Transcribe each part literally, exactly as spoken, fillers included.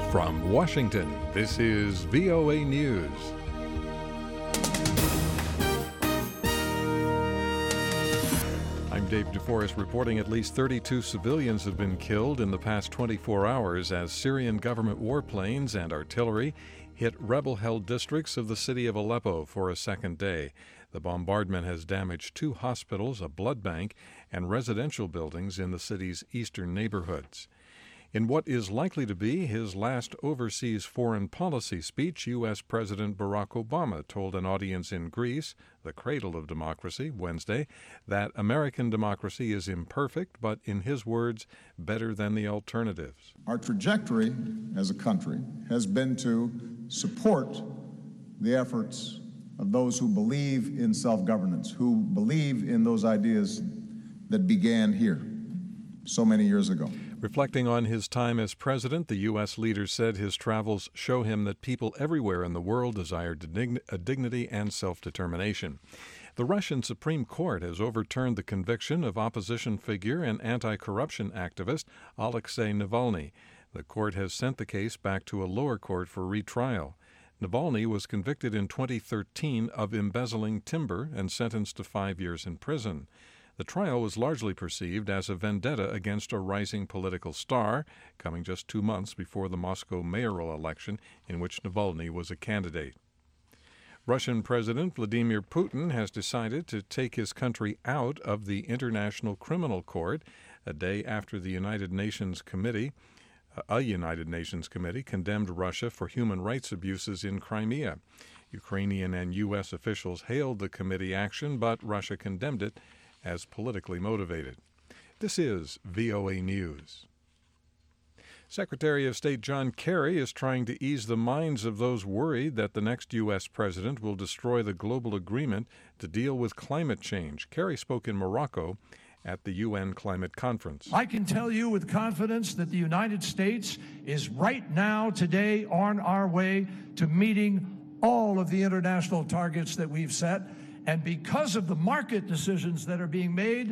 From Washington, this is V O A News. I'm Dave DeForest reporting at least thirty-two civilians have been killed in the past twenty-four hours as Syrian government warplanes and artillery hit rebel-held districts of the city of Aleppo for a second day. The bombardment has damaged two hospitals, a blood bank, and residential buildings in the city's eastern neighborhoods. In what is likely to be his last overseas foreign policy speech, U S. President Barack Obama told an audience in Greece, the cradle of democracy, Wednesday, that American democracy is imperfect, but in his words, better than the alternatives. Our trajectory as a country has been to support the efforts of those who believe in self-governance, who believe in those ideas that began here so many years ago. Reflecting on his time as president, the U S leader said his travels show him that people everywhere in the world desire dign- a dignity and self-determination. The Russian Supreme Court has overturned the conviction of opposition figure and anti-corruption activist Alexei Navalny. The court has sent the case back to a lower court for retrial. Navalny was convicted in twenty thirteen of embezzling timber and sentenced to five years in prison. The trial was largely perceived as a vendetta against a rising political star, coming just two months before the Moscow mayoral election in which Navalny was a candidate. Russian President Vladimir Putin has decided to take his country out of the International Criminal Court a day after the United Nations Committee, a United Nations Committee condemned Russia for human rights abuses in Crimea. Ukrainian and U S officials hailed the committee action, but Russia condemned it as politically motivated. This is V O A News. Secretary of State John Kerry is trying to ease the minds of those worried that the next U S president will destroy the global agreement to deal with climate change. Kerry spoke in Morocco at the U N Climate Conference. I can tell you with confidence that the United States is right now, today, on our way to meeting all of the international targets that we've set. And because of the market decisions that are being made,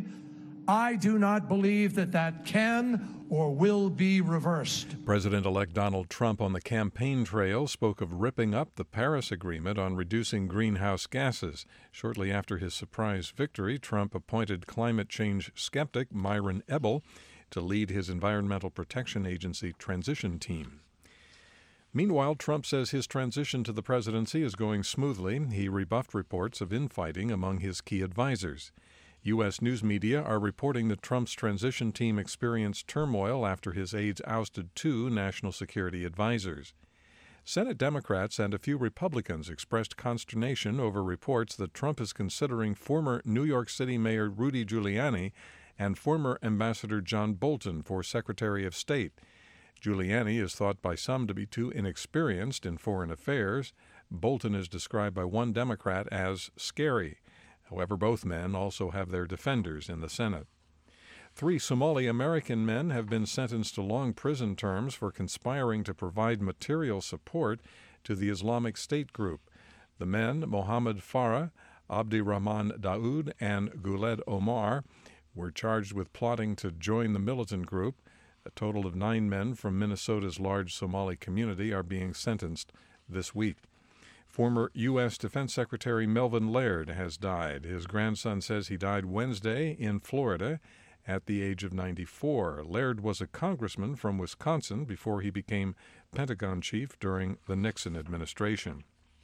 I do not believe that that can or will be reversed. President-elect Donald Trump on the campaign trail spoke of ripping up the Paris Agreement on reducing greenhouse gases. Shortly after his surprise victory, Trump appointed climate change skeptic Myron Ebel to lead his Environmental Protection Agency transition team. Meanwhile, Trump says his transition to the presidency is going smoothly. He rebuffed reports of infighting among his key advisors. U S news media are reporting that Trump's transition team experienced turmoil after his aides ousted two national security advisors. Senate Democrats and a few Republicans expressed consternation over reports that Trump is considering former New York City Mayor Rudy Giuliani and former Ambassador John Bolton for Secretary of State. Giuliani is thought by some to be too inexperienced in foreign affairs. Bolton is described by one Democrat as scary. However, both men also have their defenders in the Senate. Three Somali-American men have been sentenced to long prison terms for conspiring to provide material support to the Islamic State group. The men, Mohammed Farah, Abdirahman Daoud, and Guled Omar, were charged with plotting to join the militant group. A total of nine men from Minnesota's large Somali community are being sentenced this week. Former U S. Defense Secretary Melvin Laird has died. His grandson says he died Wednesday in Florida at the age of ninety-four. Laird was a congressman from Wisconsin before he became Pentagon chief during the Nixon administration.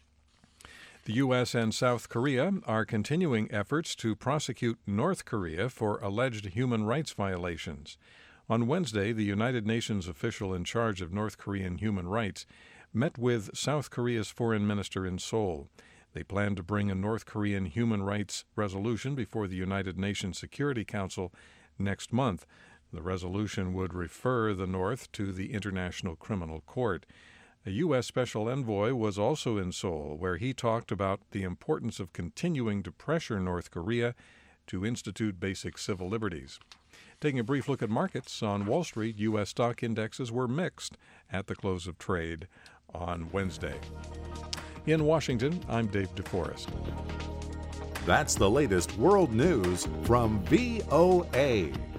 The U S and South Korea are continuing efforts to prosecute North Korea for alleged human rights violations. On Wednesday, the United Nations official in charge of North Korean human rights met with South Korea's foreign minister in Seoul. They plan to bring a North Korean human rights resolution before the United Nations Security Council next month. The resolution would refer the North to the International Criminal Court. A U S special envoy was also in Seoul, where he talked about the importance of continuing to pressure North Korea to institute basic civil liberties. Taking a brief look at markets, on Wall Street, U S stock indexes were mixed at the close of trade on Wednesday. In Washington, I'm Dave DeForest. That's the latest world news from V O A.